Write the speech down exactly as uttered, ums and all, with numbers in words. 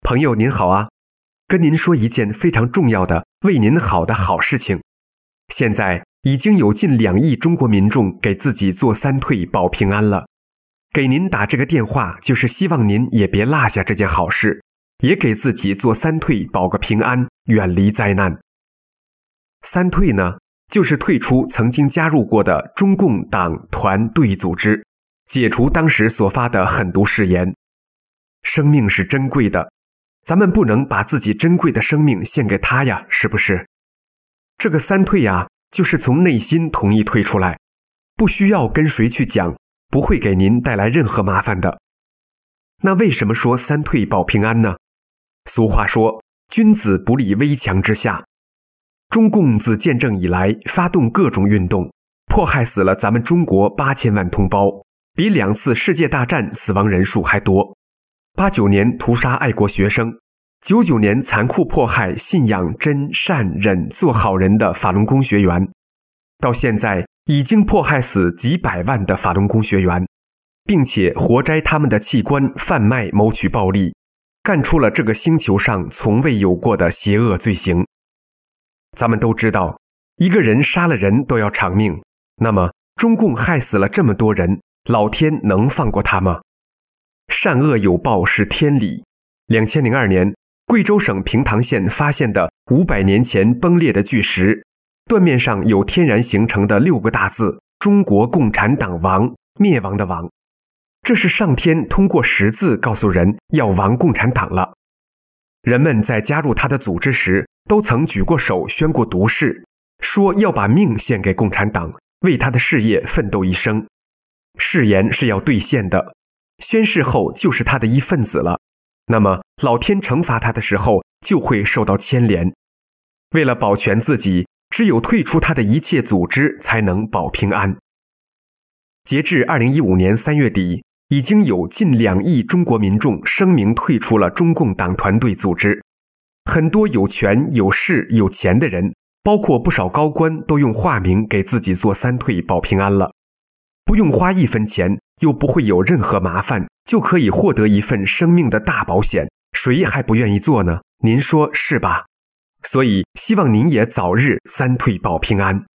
朋友您好啊，跟您说一件非常重要的为您好的好事情。现在已经有近两亿中国民众给自己做三退保平安了。给您打这个电话，就是希望您也别落下这件好事，也给自己做三退保个平安，远离灾难。三退呢，就是退出曾经加入过的中共党团队组织，解除当时所发的狠毒誓言。生命是珍贵的，咱们不能把自己珍贵的生命献给他呀，是不是？这个三退呀，就是从内心同意退出来，不需要跟谁去讲，不会给您带来任何麻烦的。那为什么说三退保平安呢？俗话说，君子不立危墙之下。中共自建政以来，发动各种运动，迫害死了咱们中国八千万同胞，比两次世界大战死亡人数还多。八九年屠杀爱国学生，九九年残酷迫害信仰真善忍做好人的法轮功学员，到现在已经迫害死几百万的法轮功学员，并且活摘他们的器官贩卖谋取暴利，干出了这个星球上从未有过的邪恶罪行。咱们都知道，一个人杀了人都要偿命，那么中共害死了这么多人，老天能放过他吗？善恶有报是天理。二零零二年，贵州省平塘县发现的五百年前崩裂的巨石，断面上有天然形成的六个大字：中国共产党亡，灭亡的亡。这是上天通过识字告诉人要亡共产党了。人们在加入他的组织时，都曾举过手宣过毒誓，说要把命献给共产党，为他的事业奋斗一生。誓言是要兑现的，宣誓后就是他的一份子了，那么老天惩罚他的时候就会受到牵连。为了保全自己，只有退出他的一切组织才能保平安。截至二零一五年三月底，已经有近两亿中国民众声明退出了中共党团队组织。很多有权有势有钱的人，包括不少高官，都用化名给自己做三退保平安了。不用花一分钱，又不会有任何麻烦，就可以获得一份生命的大保险，谁还不愿意做呢？您说是吧？所以希望您也早日三退保平安。